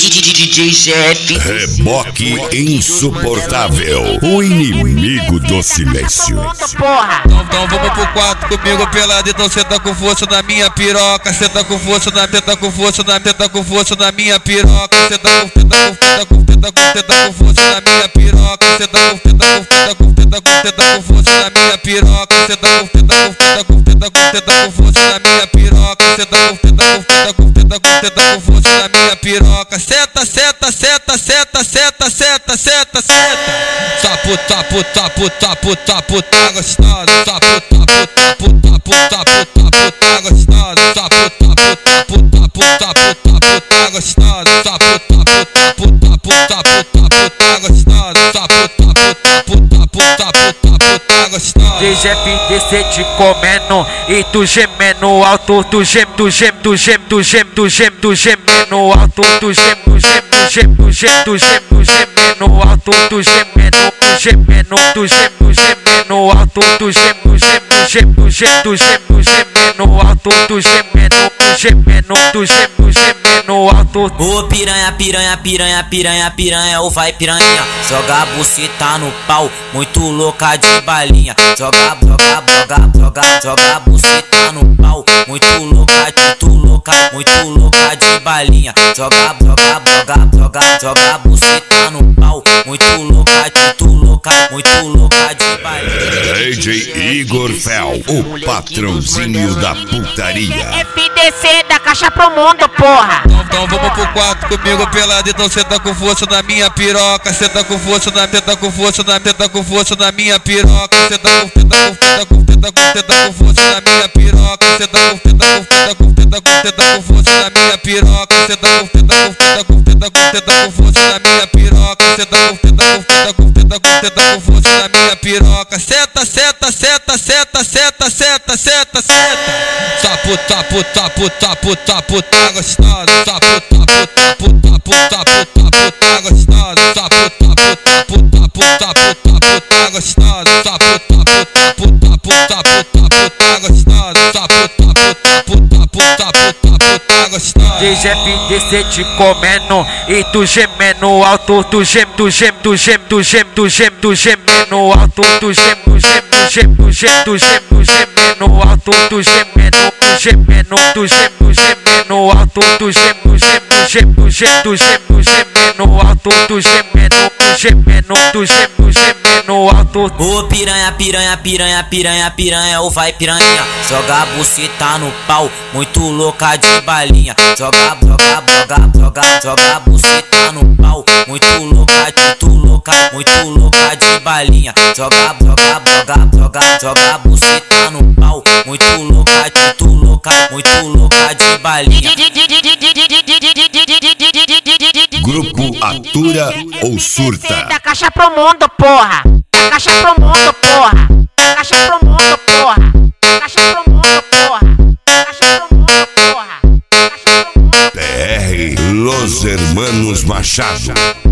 DJ Jeff. Reboque insuportável, o inimigo do silêncio. Então vamos pro quarto comigo pelado, então cê tá com força na minha piroca, cê tá com força na minha piroca, cê tá com força na minha piroca, cê tá com força na minha piroca, cê tá com força na minha piroca, cê tá com força na minha piroca, seta, puta gostosa, puta gostosa, puta gostosa, DJ descer te comendo e tu gemendo alto, tu gemendo alto, tu gemendo alto, tu gemendo alto, tu gemendo alto. Ô piranha, ou vai piranha, joga a buceta no pau, muito louca de balinha, joga a buceta no pau, muito louca de balinha, joga a buceta no pau, muito louca de balinha. DJ Igor Fel, o patrãozinho da putaria. FDC da caixa pro mundo, porra. Então vamos pro quarto comigo pelado, então cê tá com força na minha piroca, cê tá com força na minha piroca, cê tá com força na minha piroca, cê tá com força na minha piroca, cê tá com força na minha piroca, cê tá com força na minha piroca, seta, puta gostosa, puta gostosa, puta gostosa, DJ descer te comendo e tu gemendo alto, tu gemendo alto, tu gemendo alto, tu gemendo alto, tu gemendo alto. Ô piranha, ou vai piranha, joga a buceta no pau, muito louca de balinha, joga a buceta no pau, muito louca de balinha, joga a buceta no pau, muito louca de balinha. Grupo Atura ou Surta. Da caixa pro mundo, porra. Da caixa pro mundo, porra. Da caixa pro mundo, porra. Da caixa pro mundo, porra. Da caixa pro mundo, porra. PR Los Hermanos Machado.